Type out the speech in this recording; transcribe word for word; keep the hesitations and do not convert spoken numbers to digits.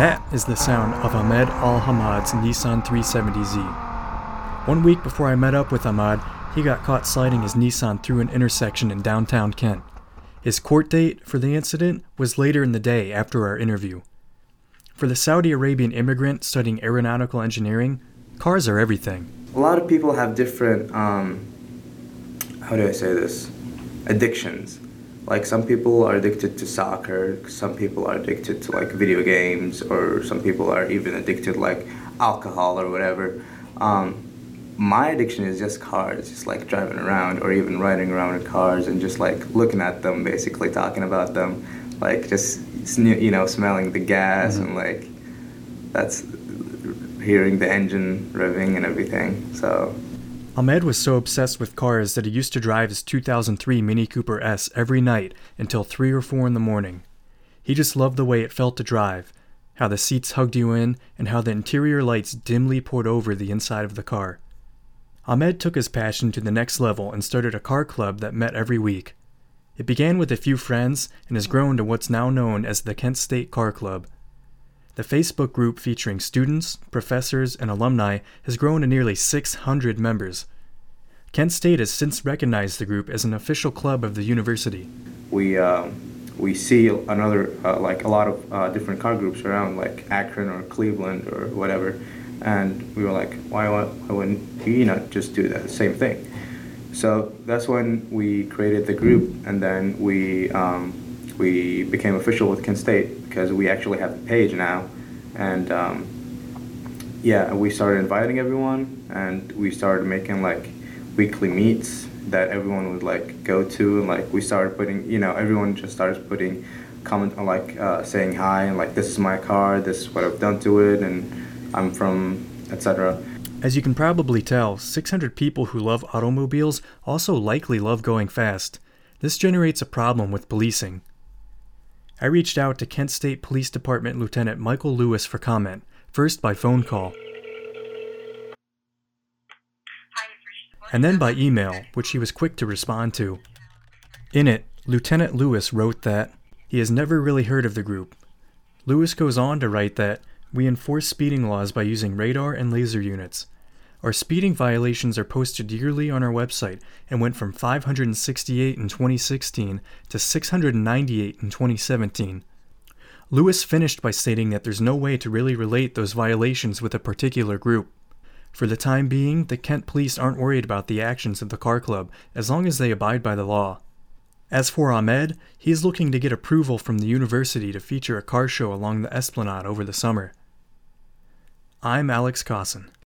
That is the sound of Ahmed Al-Hamad's Nissan three seventy Z. One week before I met up with Ahmad, he got caught sliding his Nissan through an intersection in downtown Kent. His court date for the incident was later in the day after our interview. For the Saudi Arabian immigrant studying aeronautical engineering, cars are everything. A lot of people have different, um, how do I say this, addictions. Like some people are addicted to soccer, some people are addicted to like video games, or some people are even addicted like alcohol or whatever. Um, my addiction is just cars, just like driving around or even riding around in cars and just like looking at them, basically talking about them, like just, you know, smelling the gas mm-hmm. and like that's hearing the engine revving and everything, so. Ahmed was so obsessed with cars that he used to drive his two thousand three Mini Cooper S every night until three or four in the morning. He just loved the way it felt to drive, how the seats hugged you in, and how the interior lights dimly poured over the inside of the car. Ahmed took his passion to the next level and started a car club that met every week. It began with a few friends and has grown to what's now known as the Kent State Car Club. The Facebook group featuring students, professors, and alumni has grown to nearly six hundred members. Kent State has since recognized the group as an official club of the university. We uh, we see another uh, like a lot of uh, different car groups around, like Akron or Cleveland or whatever, and we were like, why, why wouldn't we not just do that same thing? So that's when we created the group, and then we um, we became official with Kent State because we actually have the page now, and um, yeah, we started inviting everyone, and we started making like weekly meets that everyone would like go to, and like we started putting, you know, everyone just started putting comment like uh, saying hi and like, this is my car, this is what I've done to it, and I'm from, et cetera. As you can probably tell, six hundred people who love automobiles also likely love going fast. This generates a problem with policing. I reached out to Kent State Police Department Lieutenant Michael Lewis for comment, first by phone call, and then by email, which he was quick to respond to. In it, Lieutenant Lewis wrote that he has never really heard of the group. Lewis goes on to write that we enforce speeding laws by using radar and laser units. Our speeding violations are posted yearly on our website and went from five hundred sixty-eight in twenty sixteen to six hundred ninety-eight in twenty seventeen. Lewis finished by stating that there's no way to really relate those violations with a particular group. For the time being, the Kent police aren't worried about the actions of the car club as long as they abide by the law. As for Ahmed, he is looking to get approval from the university to feature a car show along the Esplanade over the summer. I'm Alex Cosson.